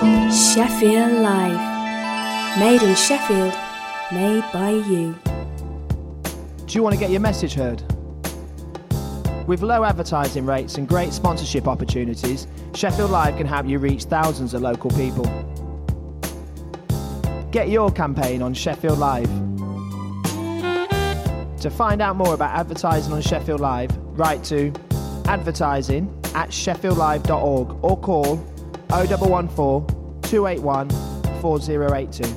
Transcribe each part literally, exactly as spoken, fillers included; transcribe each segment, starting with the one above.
Sheffield Live. Made in Sheffield, made by you. Do you want to get your message heard? With low advertising rates and great sponsorship opportunities, Sheffield Live can help you reach thousands of local people. Get your campaign on Sheffield Live. To find out more about advertising on Sheffield Live, write to advertising at sheffield live dot org or call oh one one four, two eight one, four oh eight two.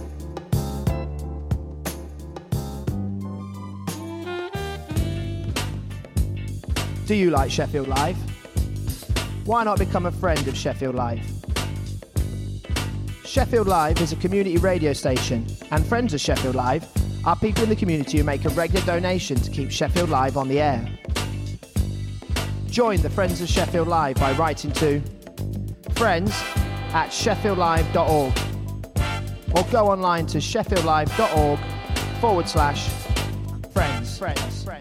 Do you like Sheffield Live? Why not become a friend of Sheffield Live? Sheffield Live is a community radio station, and friends of Sheffield Live are people in the community who make a regular donation to keep Sheffield Live on the air. Join the Friends of Sheffield Live by writing to friends at sheffield live dot org or go online to sheffield live dot org forward slash friends. Friends. Friends.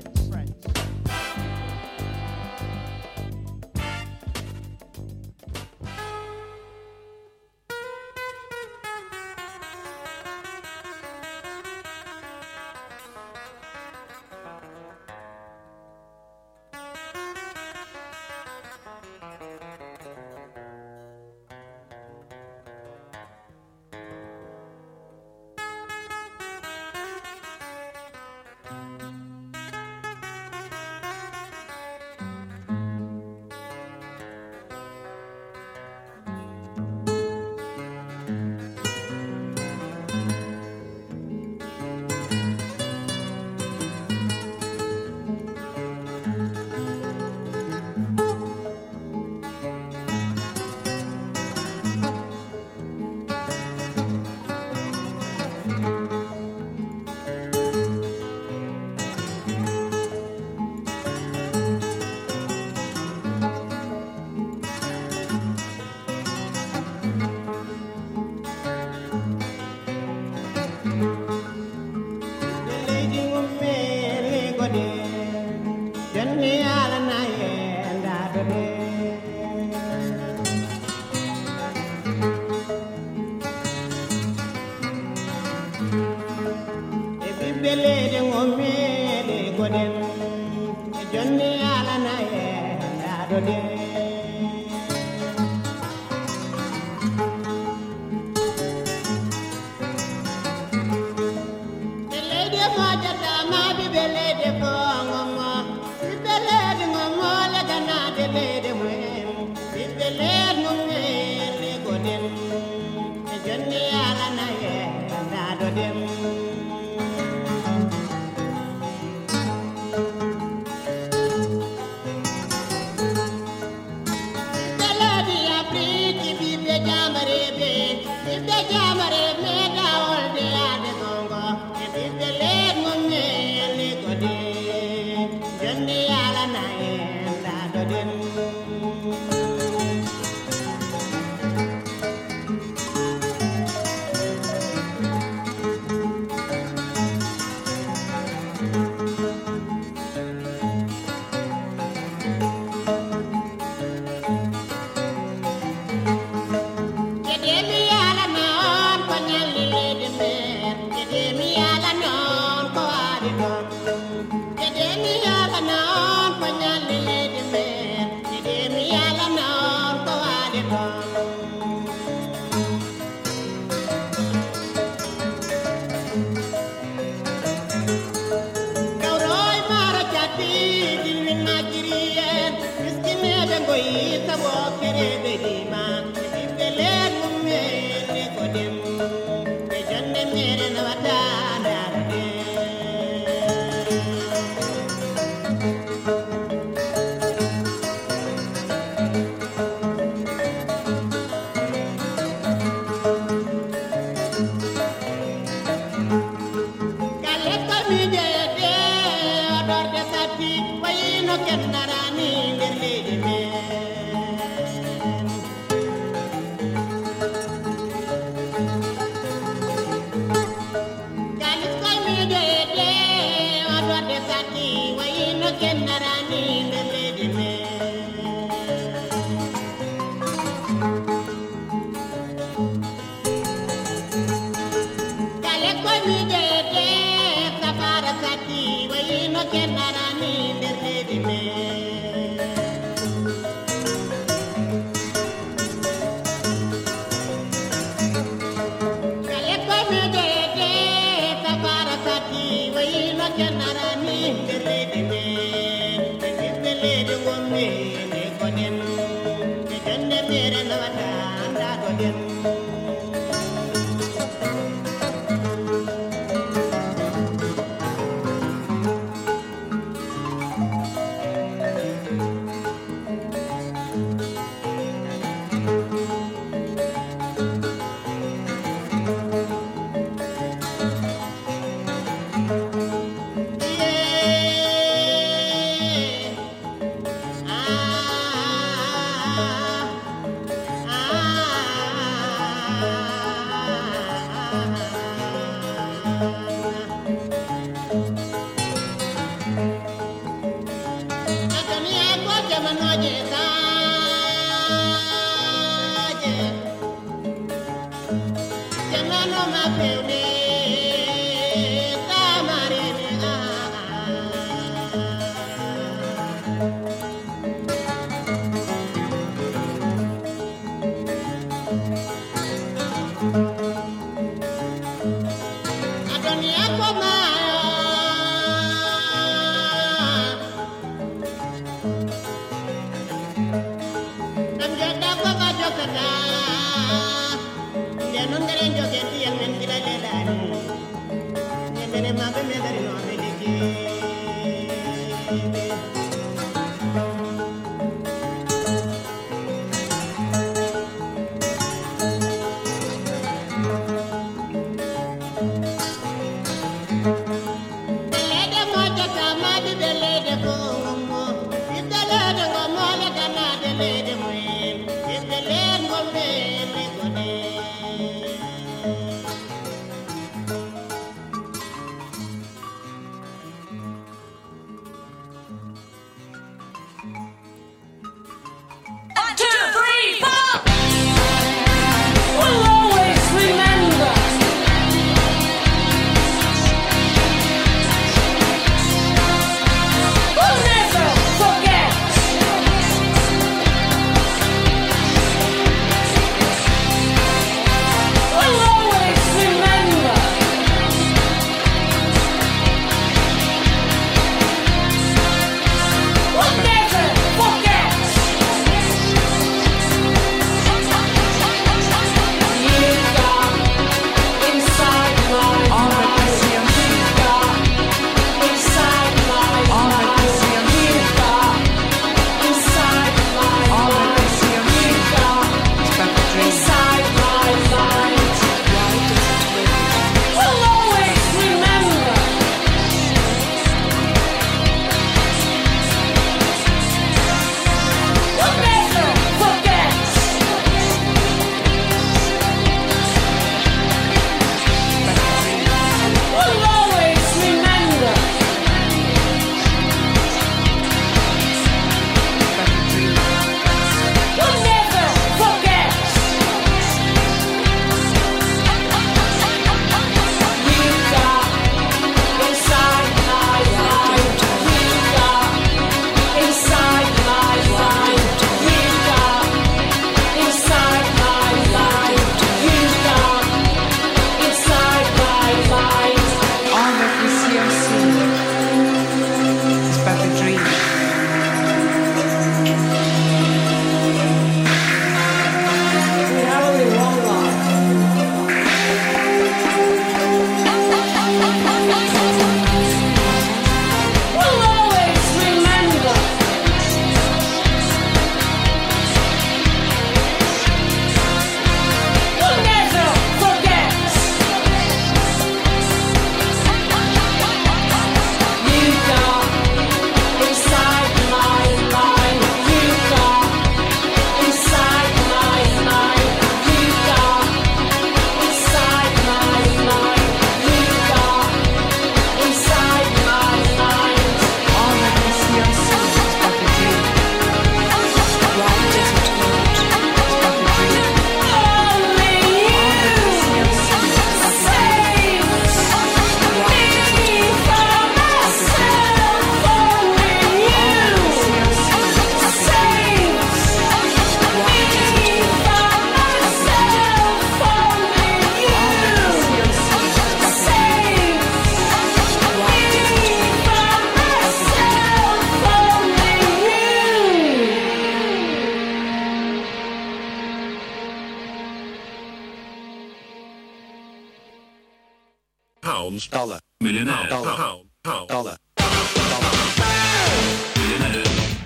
pounds, dollar, millionaire, dollar, pound, pound, dollar. millionaire,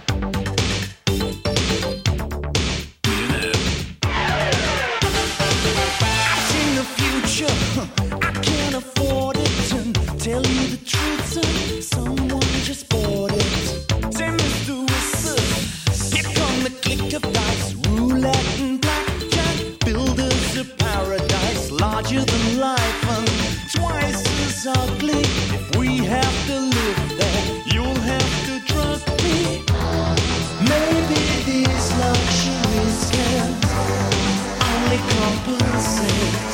millionaire. I've seen the future, I can't afford it. Tell you the truth, son, someone just bought it. Say, Mister Whistle, here come the click of dice, roulette and blackjack, builders of paradise, larger than life and twice as ugly. If we have to live there, you'll have to trust me. Maybe these luxuries can only compensate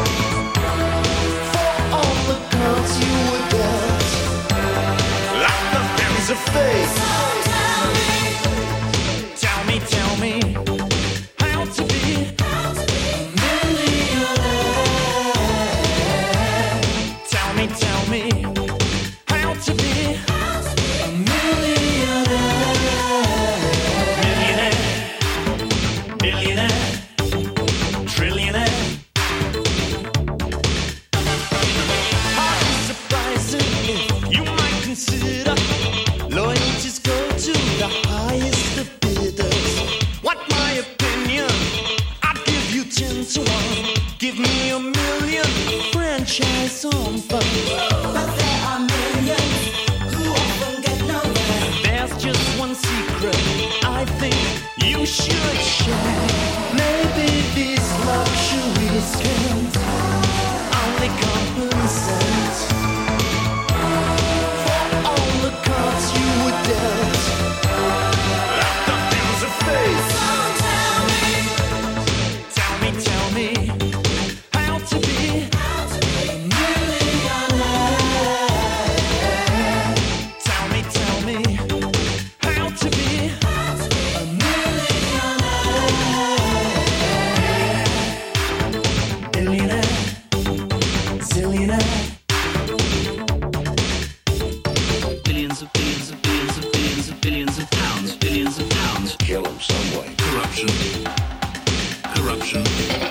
for all the cards you were dealt, like the hands of fate. Tell me, tell me, how to be a millionaire. Tell me, tell me, how to be a millionaire. Millionaire, billionaire, trillionaire. Hardly surprising if you might consider loyalties go to the highest of bidders. What my opinion? I'd give you ten to one. Give me a million, a franchise on fire. But there are millions who often get nowhere. There's just one secret I think you should share. Maybe these luxuries can only compensate for all the cards you were dealt, like the hands of fate. Tell me, tell me, how to be a millionaire. Tell me, tell me, how to be a millionaire. Billionaire, zillionaire. Billions of billions of billions of billions of billions of pounds, billions of pounds. Kill him some way. Corruption, corruption.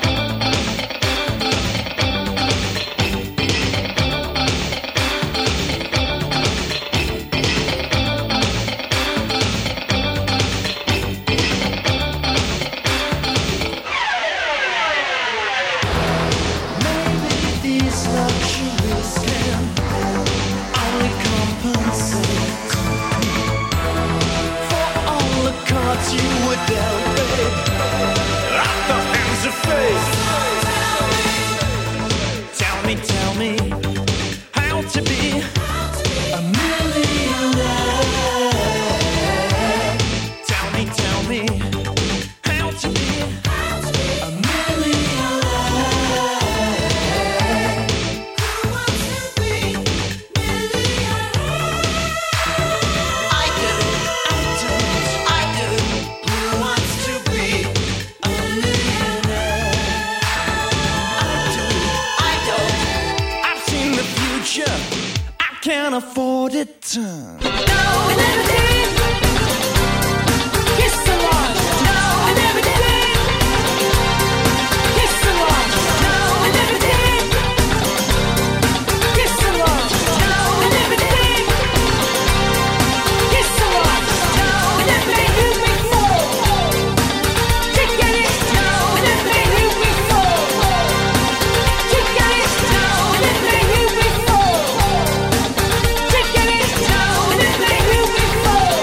Maybe these luxuries can only compensate for all the cards you were dealt, babe, like the hands of fate. Tell me, tell me, how to be a millionaire. Tell me, tell me, how to be a millionaire. Who wants to be millionaire? I do, I don't, I do. Who wants to be a millionaire? I do, I don't. I've seen the future, I can't afford it. No, we never did. Kiss the one. No, we never did. Kiss the one. No, we never did. Kiss the one. No, we never did. Kiss the one. No, we never made you before. Chicken it. No, we never made you before. Chicken it. No, we never made you before. Chicken it. No, we never made you before.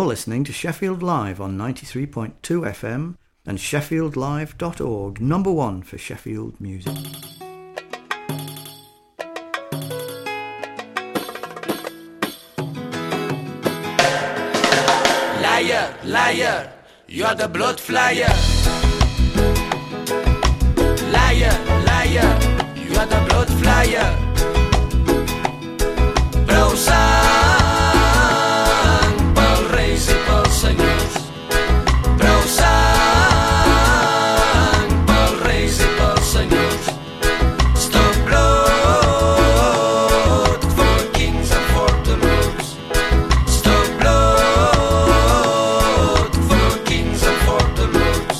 listening to Sheffield Live on ninety-three point two F M and sheffield live dot org, number one for Sheffield music. Liar, liar, you're the blood flyer. Liar, liar, you're the blood flyer. Prou sang pels reis i pels senyors. Prou sang pels reis i pels senyors. Stop blood for kings and for the lords. Stop blood for kings and for the lords.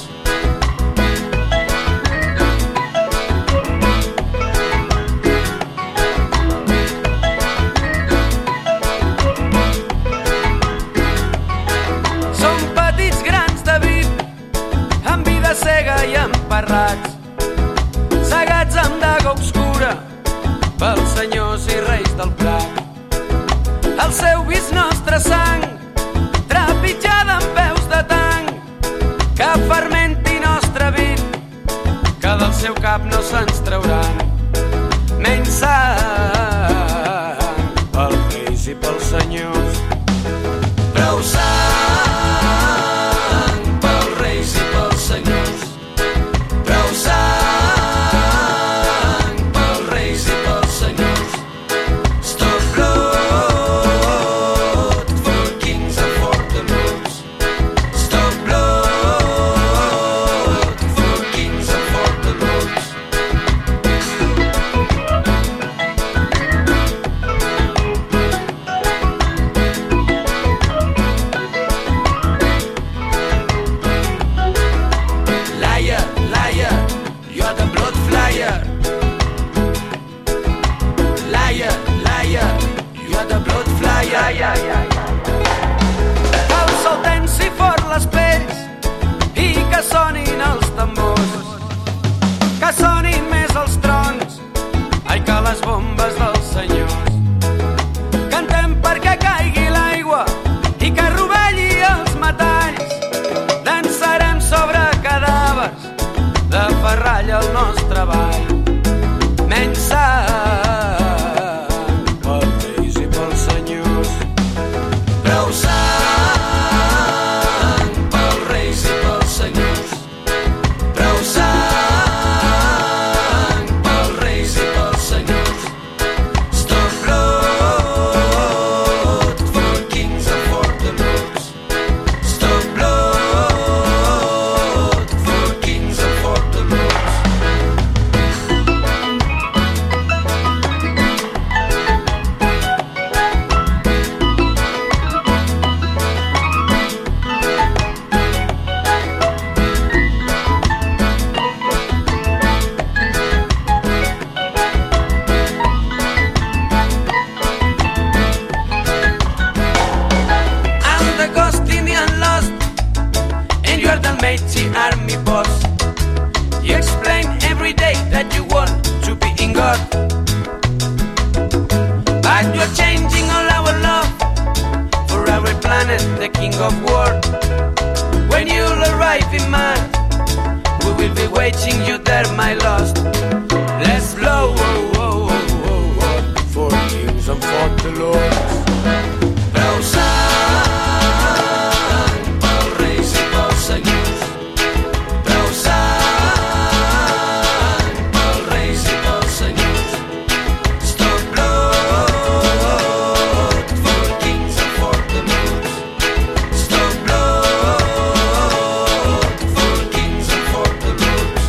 Som petits grans de vi, amb vida cega i emparrats, cegats amb daga obscura pels senyors i reis del prat. El seu vi és nostra sang, trepitjada amb peus de tanc, que fermenti nostre vi, que del seu cap no se'ns trauran. Menys sang pels reis i pels senyors. Prou sang pels reis i pels senyors. Prou sang pels reis i pels senyors. Stop blood for kings and for the lords. Stop blood for kings and for the lords. Liar, liar, you're the blood flyer. Liar, liar, you're the blood flyer. El sol tensi fort les pells i que sonin els tambors, que sonin més els trons, ai que les bombes dels senyors. Cantem perquè caigui l'aigua i que rovelli els metalls. Dansarem sobre cadàvers de ferralla al nostre ball. Menys sang pels reis i pels senyors. Prou sang pels reis i pels senyors. Prou sang pels reis i pels senyors. Stop blood for kings and for the lords. Stop blood for kings and for the lords. I'm the ghost Indian lost, and you're the mighty army boss. You explain every day that you want to be in God, but you're changing all our love for our planet, the king of war. When you'll arrive in man, we will be waiting you there, my lost. Let's blow oh, oh, oh, oh, oh, for kings and for the lords. Prou sang pels reis i pels senyors. Prou sang pels reis i pels senyors. Stop blood for kings and for the lords. Stop blood for kings and for the lords.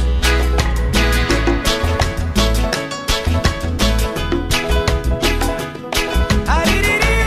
Aririri.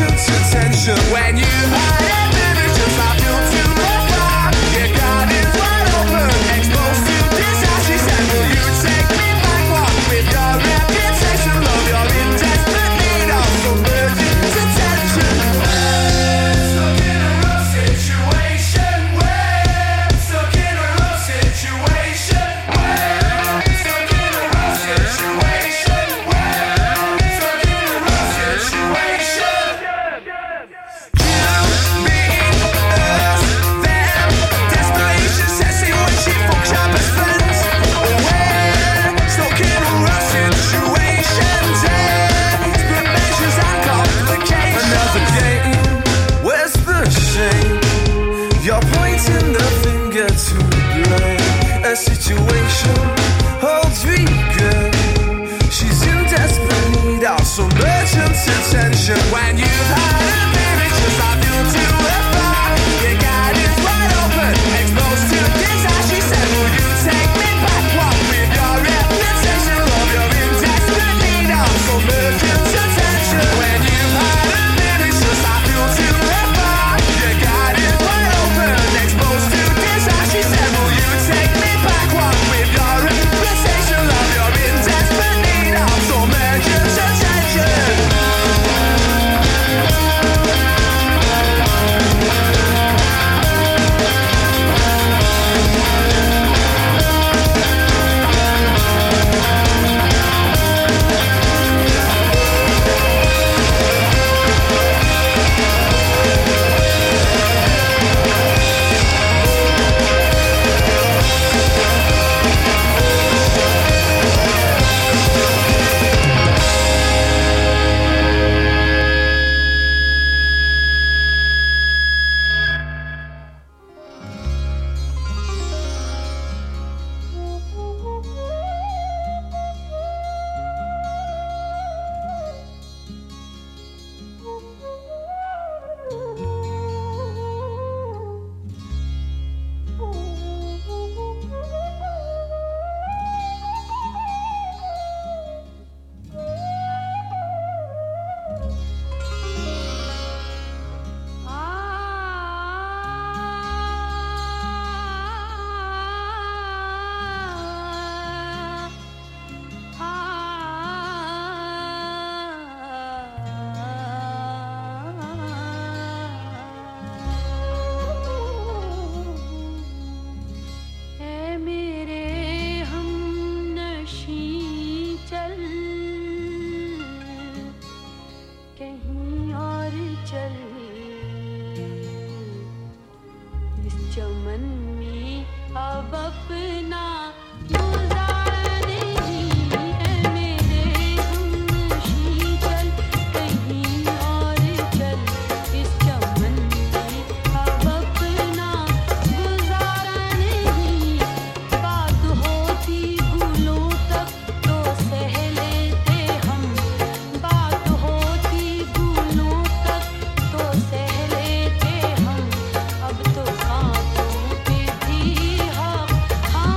हाँ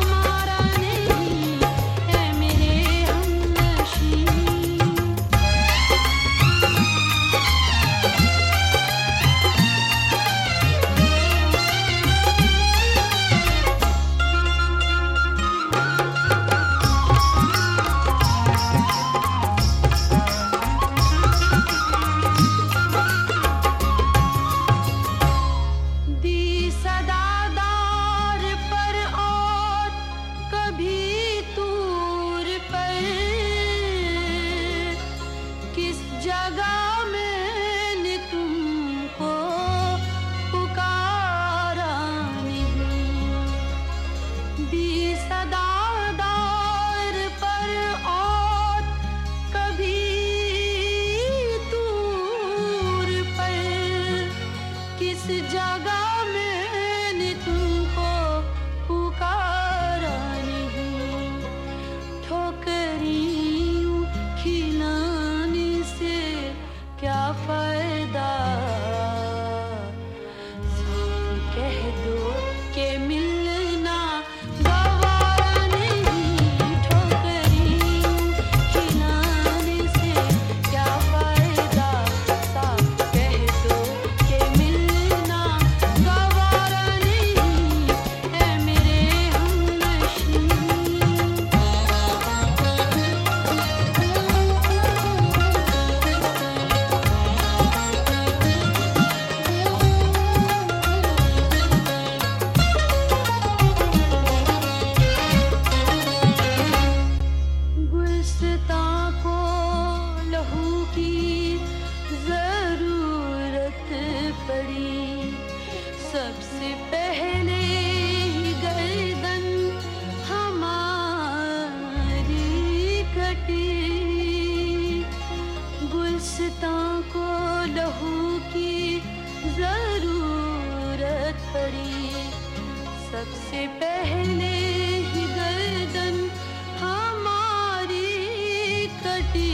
पड़ी, सबसे पहले ही गर्दन हमारी कटी,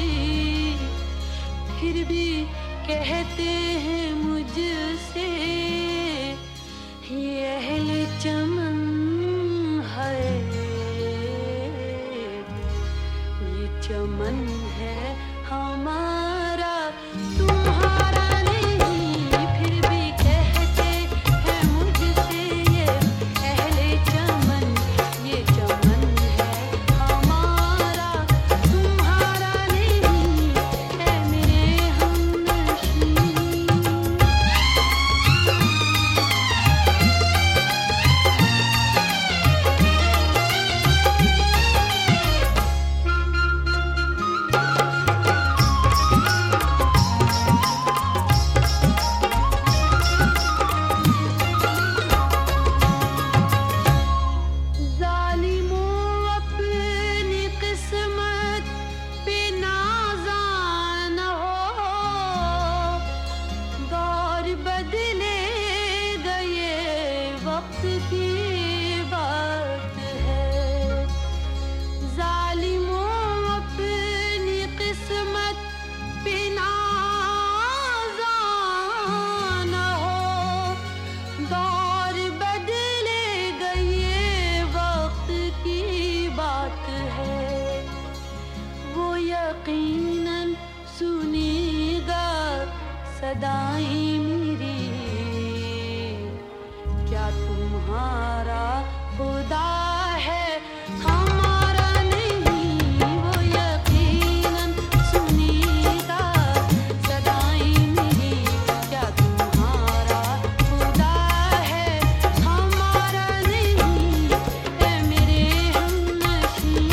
फिर भी कहते हैं मुझसे ये अहले चमन है, ये चमन है हमारा तुम्हारा नहीं, फिर भी कहते हैं मुझसे ये अहले चमन, ये चमन है हमारा तुम्हारा नहीं, है मेरे हमनशीं। सदाएं मेरी, क्या तुम्हारा खुदा है हमारा नहीं, वो यकीनन सुनेगा सदाएं मेरी, क्या तुम्हारा खुदा है हमारा नहीं, है मेरे हमनशीं।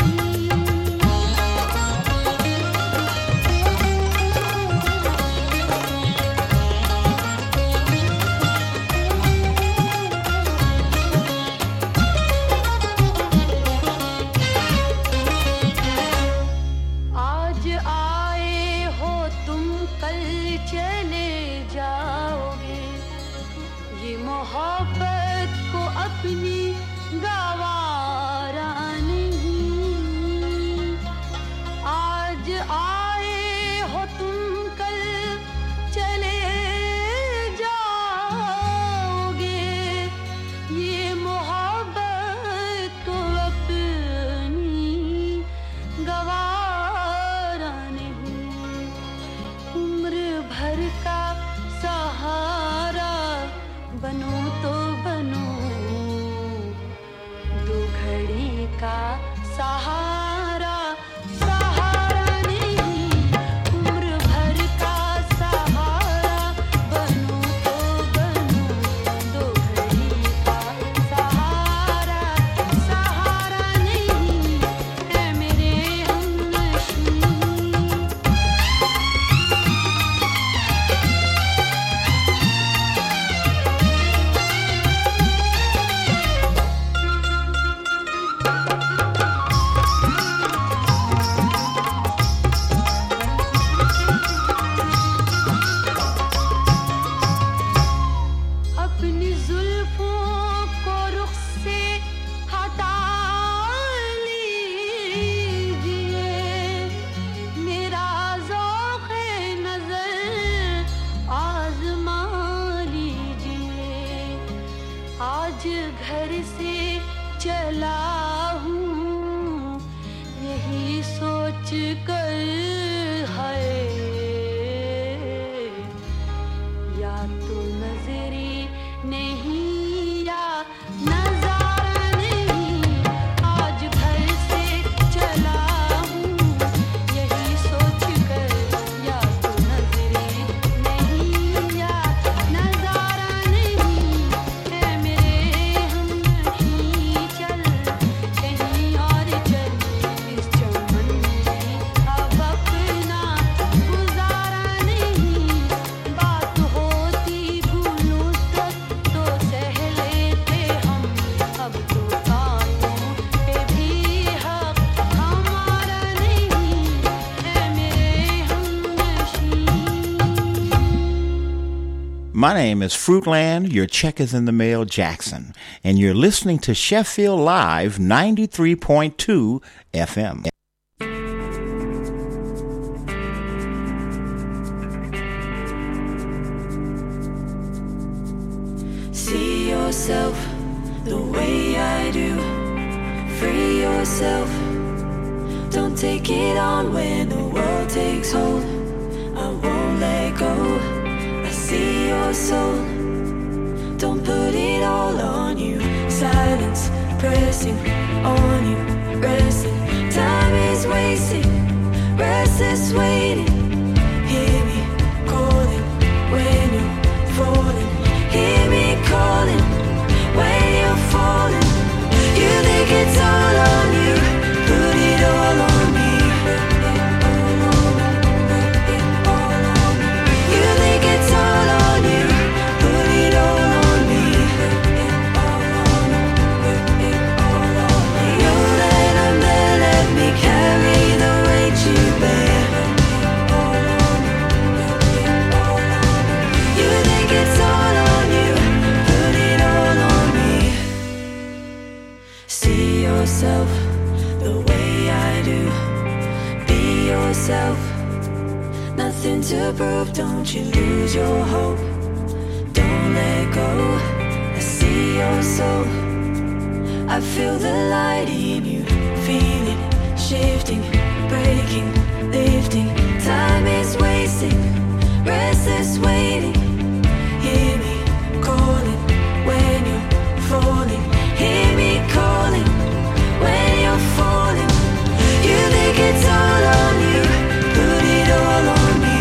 मोहब्बत को अपनी गवारा नहीं, आज आए हो तुम कल चले जाओगे, ये मोहब्बत को अपनी गवारा नहीं, उम्र भर का सहारा बनो तो बनो, दो घड़ी का सहारा सहारा नहीं, उम्र भर का सहारा बनो तो बनो, दो घड़ी का सहारा सहारा नहीं, है मेरे हमनशीं। अपनी जुल्फों को रुख से हटा लीजिए, मेरा ज़ौक़-ए नज़र आज़मा लीजिए, आज घर से चला हूँ यही सोच कर है, या तो नजरे नहीं या नजारा नहीं, आज घर से चला हूँ यही सोच कर, या तो नजरे नहीं या नजारा नहीं, है मेरे हमनशीं। चल कहीं और चल, इस चमन में अब अपना गुजारा नहीं, बात होती My name is Fruitland, your check is in the mail, Jackson, and you're listening to Sheffield Live ninety-three point two F M. See yourself the way I do. Free yourself. Don't take it on when the world takes hold. I won't let go. I see your soul. Don't put it all on you. Silence pressing on you. Resting. Time is wasting. Restless waiting. Hear me calling when you're falling. Hear me calling when you're falling. You think it's all on you. Put it all on me. You think it's all on you. Put it all on me. You let them there, let me carry the weight you bear. You think it's all on you. Put it all on me. See yourself the way I do. Be yourself. Nothing to prove. Don't you lose your hope. Don't let go. I see your soul. I feel the light in you. Feel it shifting, breaking, lifting. Time is wasting. Restless waiting. Hear me calling when you're falling. Hear me calling when you're falling. You think it's all on you. Put it all on me.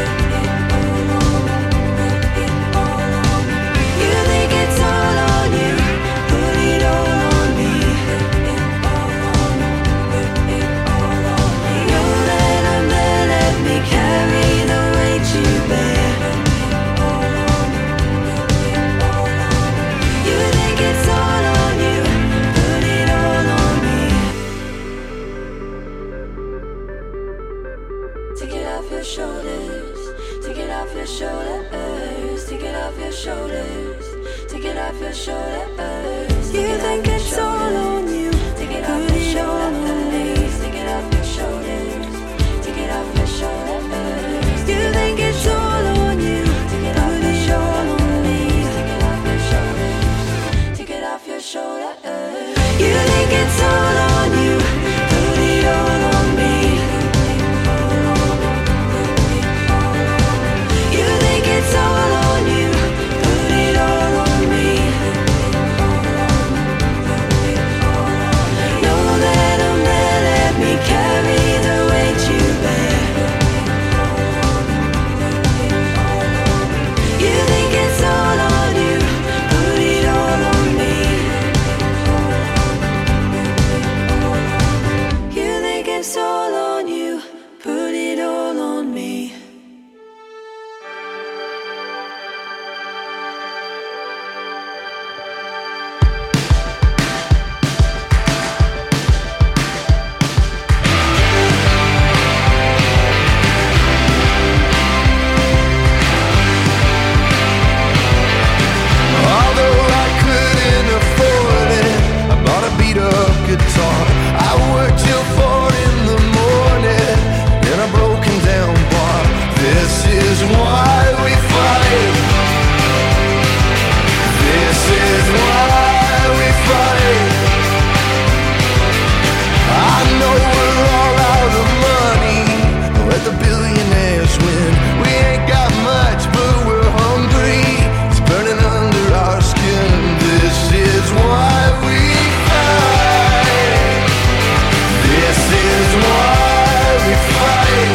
You think it's all on you. Put it all on me. You let them there, let me carry the weight you bear. You think it's all on you. Put it all on me. Take it off your shoulders. Take it off your shoulders. Take it off your shoulders. Take it off your shoulders. You think it's all on you. Take it off your shoulders. Take it off your shoulders. Take it off your shoulders. You think it's all on you. Take it off your shoulders. Take it off your shoulders. Take it off your shoulders. You think it's all on you. Put it all on me. You think it's all on you. Put it all on me. No, let them there, let me carry the weight you bear. You think it's all on you. Put it all on me. You think it's all on you. Put it all on me. Although I couldn't afford it, I bought a beat up guitar. I worked till four in the morning in a broken down bar. This is why we fight. This is why we fight. I know we're all out of money. Let the billionaires win. We ain't got much, but we're hungry. It's burning under our skin. This is why we fight. This is why we fight.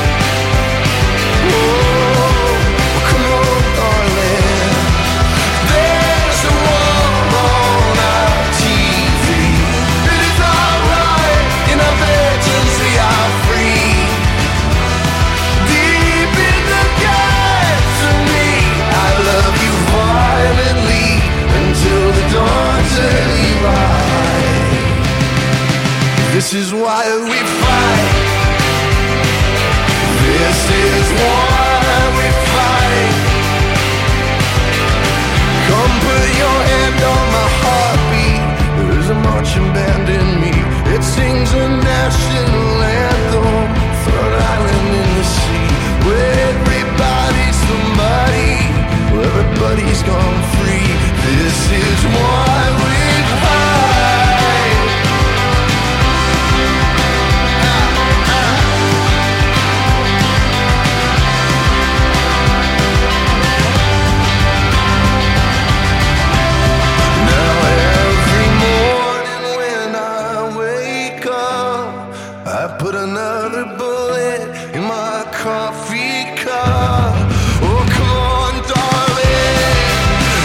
Oh, come on, darling. There's a war on our T V. It is alright in our bedrooms, we are free. Deep in the guts of me, I love you violently until the dawn's early light. This is why we fight. This is why we fight. but he's gone free. This is why we fight. Now every morning when I wake up, I put another bullet in my coffee cup. Oh, come on, darling,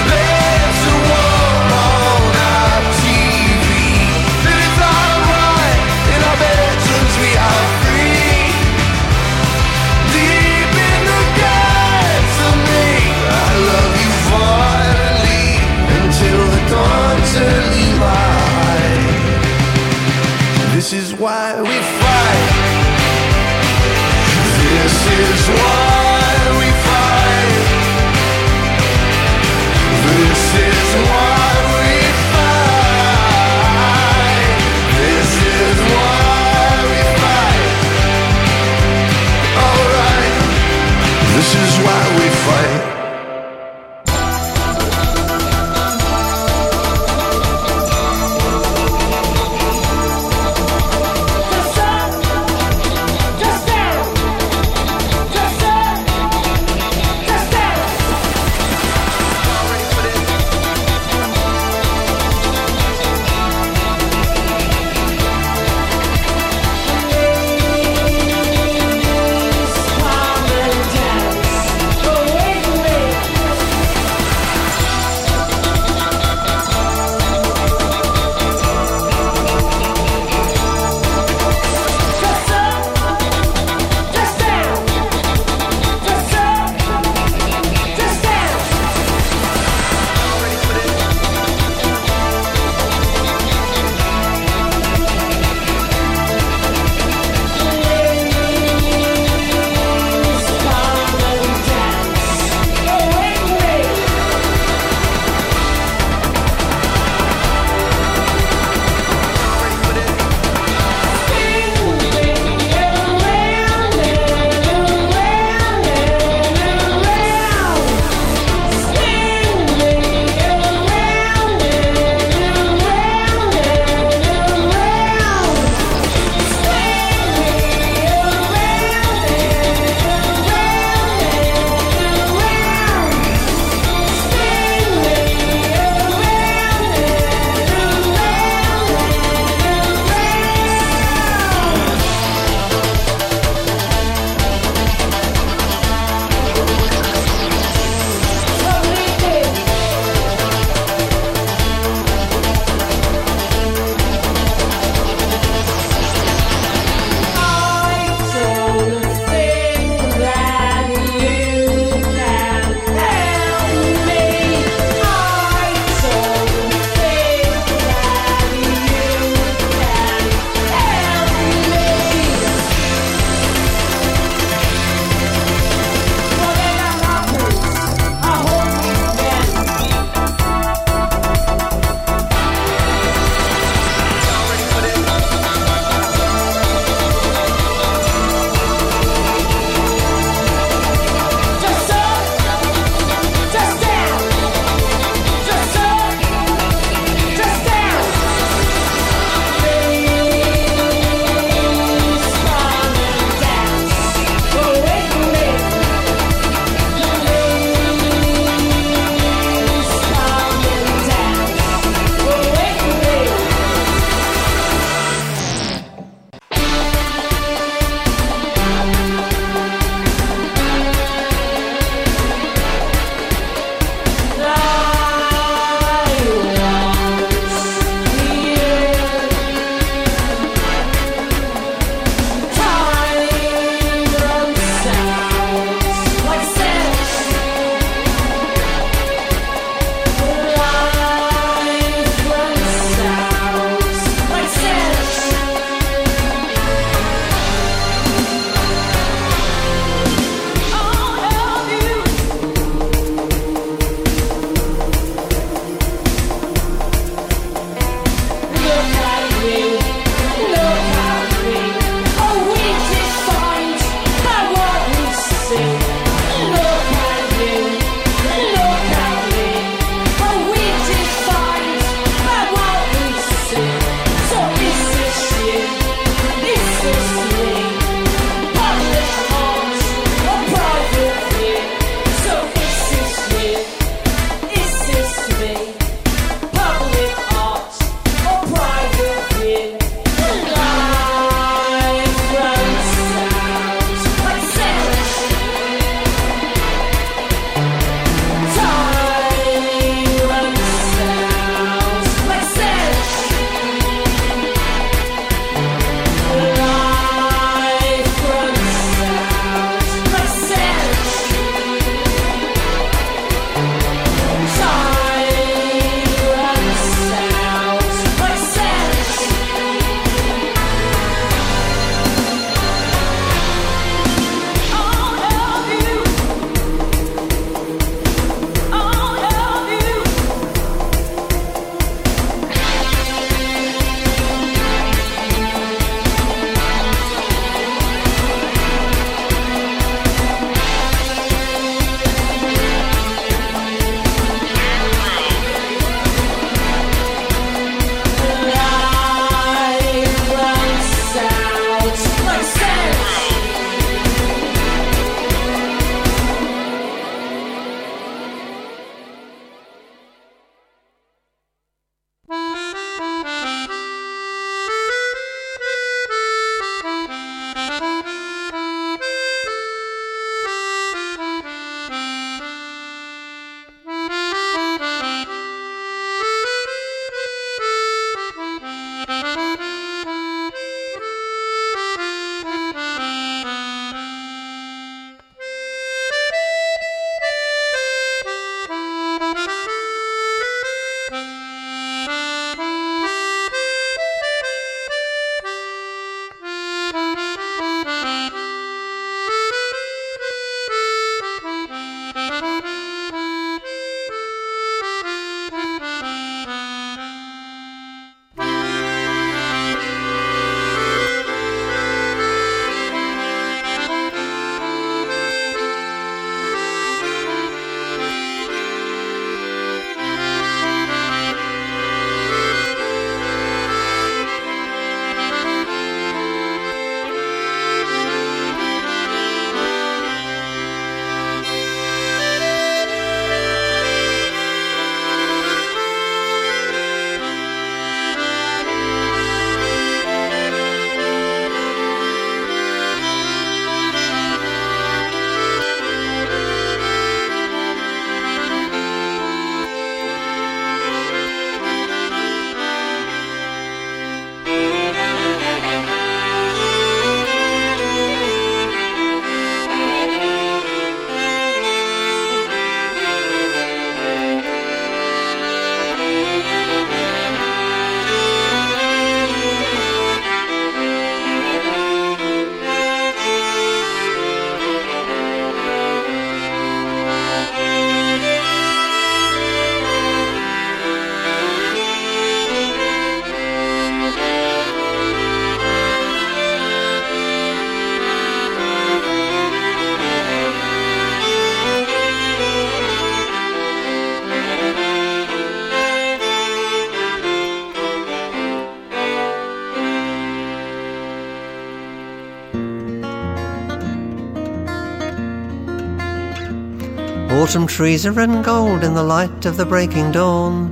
autumn trees are red and gold in the light of the breaking dawn.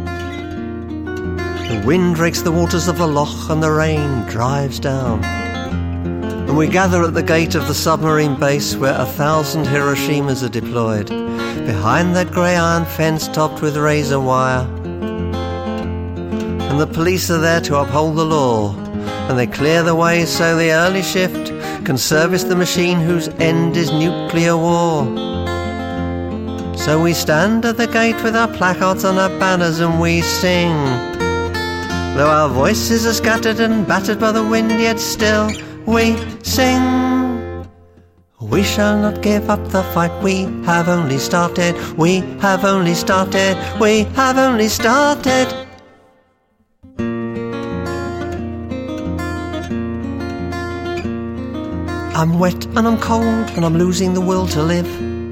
The wind rakes the waters of the loch and the rain drives down. And we gather at the gate of the submarine base where a thousand Hiroshimas are deployed, behind that grey iron fence topped with razor wire. And the police are there to uphold the law, and they clear the way so the early shift can service the machine whose end is nuclear war. So we stand at the gate with our placards and our banners and we sing. Though our voices are scattered and battered by the wind, yet still we sing. We shall not give up the fight, we have only started, we have only started, we have only started. I'm wet and I'm cold and I'm losing the will to live.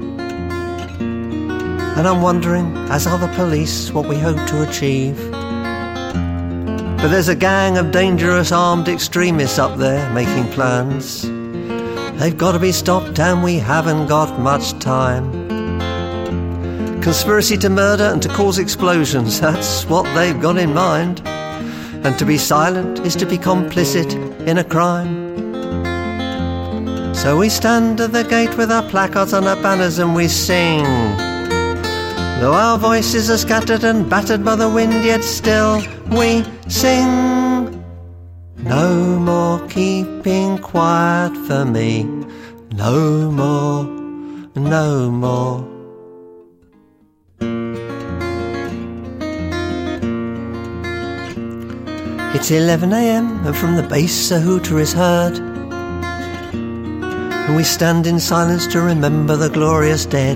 And I'm wondering, as are the police, what we hope to achieve. But there's a gang of dangerous armed extremists up there making plans. They've got to be stopped and we haven't got much time. Conspiracy to murder and to cause explosions, that's what they've got in mind. And to be silent is to be complicit in a crime. So we stand at the gate with our placards and our banners and we sing. Though our voices are scattered and battered by the wind, yet still we sing. No more keeping quiet for me, no more, no more. It's eleven a m and from the base a hooter is heard. And we stand in silence to remember the glorious dead.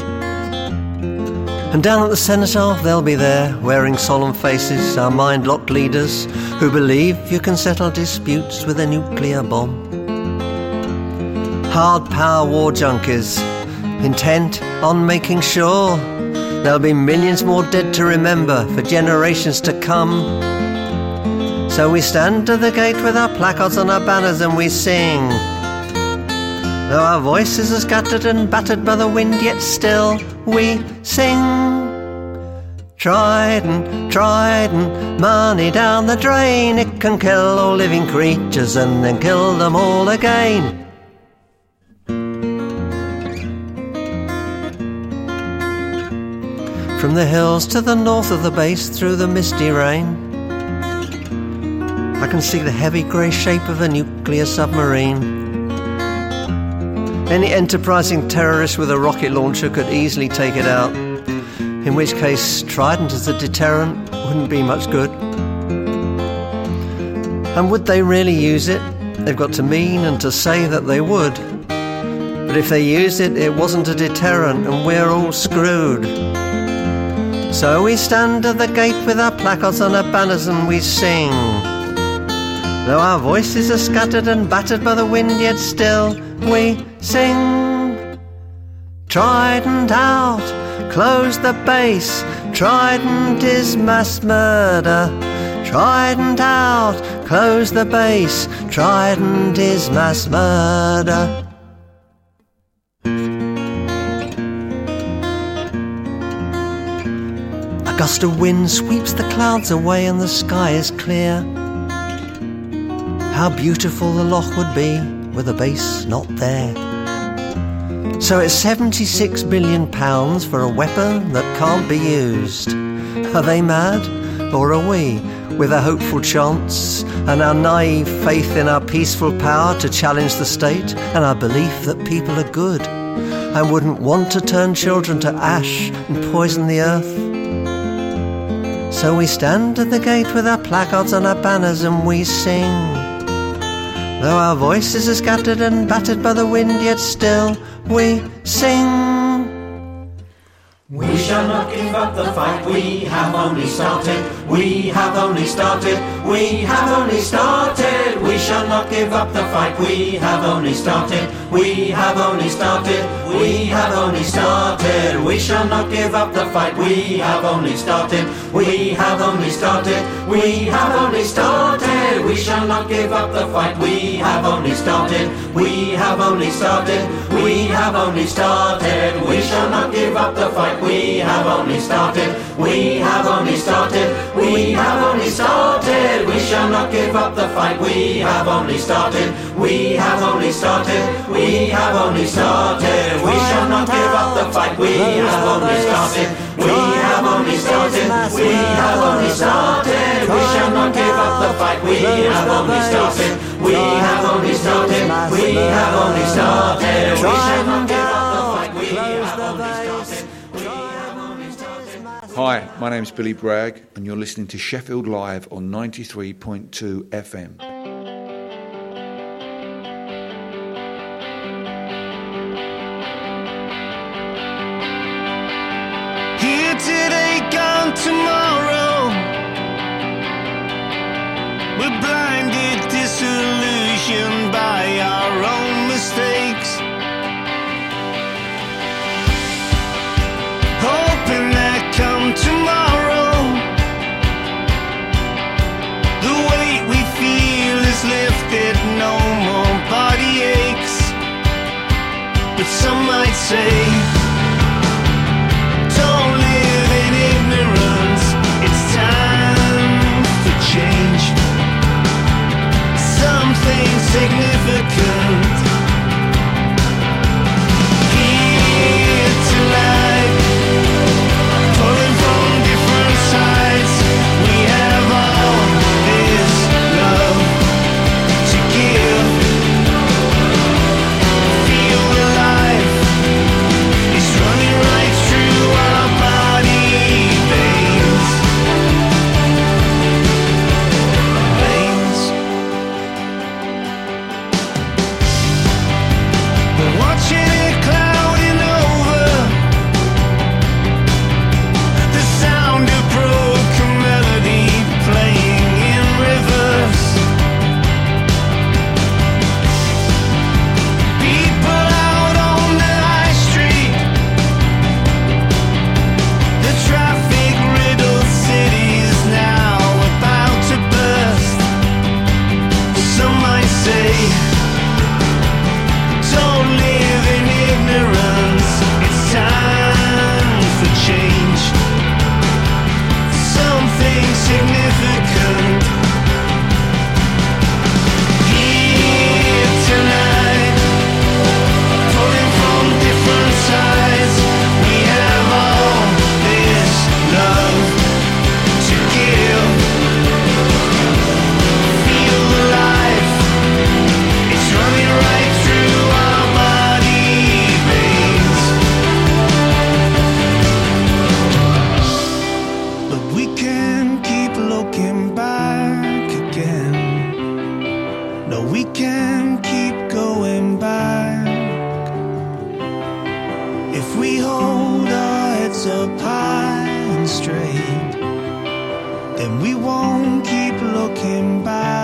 And down at the cenotaph they'll be there, wearing solemn faces, our mind-locked leaders, who believe you can settle disputes with a nuclear bomb. Hard power war junkies, intent on making sure there'll be millions more dead to remember for generations to come. So we stand at the gate with our placards and our banners and we sing. Though our voices are scattered and battered by the wind, yet still we sing. Trident, trident, money down the drain. It can kill all living creatures and then kill them all again. From the hills to the north of the base, through the misty rain, I can see the heavy grey shape of a nuclear submarine. Any enterprising terrorist with a rocket launcher could easily take it out, in which case Trident as a deterrent wouldn't be much good. And would they really use it? They've got to mean and to say that they would. But if they used it, it wasn't a deterrent and we're all screwed. So we stand at the gate with our placards and our banners and we sing. Though our voices are scattered and battered by the wind, yet still we sing. Trident out, close the base. Trident is mass murder. Trident out, close the base. Trident is mass murder. A gust of wind sweeps the clouds away and the sky is clear. How beautiful the loch would be with a base not there. So it's seventy-six billion pounds for a weapon that can't be used. Are they mad? Or are we, with our hopeful chance and our naive faith in our peaceful power to challenge the state and our belief that people are good and wouldn't want to turn children to ash and poison the earth? So we stand at the gate with our placards and our banners and we sing. Though our voices are scattered and battered by the wind, yet still we sing. We shall not give up the fight, we have only started, we have only started, we have only started. We shall not give up the fight, we have only started, we have only started, We have only started. We shall not give up the fight. We have only started. We have only started. We have only started. We shall not give up the fight. We have only started. We have only started. We have only started. We shall not give up the fight. We have only started. We have only started. We have only started. We shall not give up the fight. We have only started. We have only started. We have only started. We shall not give up the fight. We have only started. We have only started. We have only started. We shall not give up the fight. We have only started. We have only started. We have only started. We shall not give up the fight. We have only started. We have only started. Hi, my name's Billy Bragg, and you're listening to Sheffield Live on ninety-three point two F M. Here today, gone tomorrow. We're blinded, disillusioned by our own mistakes, hoping that come tomorrow the weight we feel is lifted, no more body aches. But some might say, don't live in ignorance, it's time for change. Something significant here tonight, pulling from different sides. We have all this love to give. Feel the life is running right through our body veins. Veins. We're watching it clouding over, the sound of broken melody playing in reverse. People out on the high street, the traffic-riddled city's now about to burst. Some might say, don't live in ignorance, it's time for change. Something significant here tonight, pulling from different sides. We have all this love to give. Feel the life, it's running right through our body veins. But we can keep looking back again. No, we can keep going back. If we hold our heads up high and straight, then we won't keep looking back.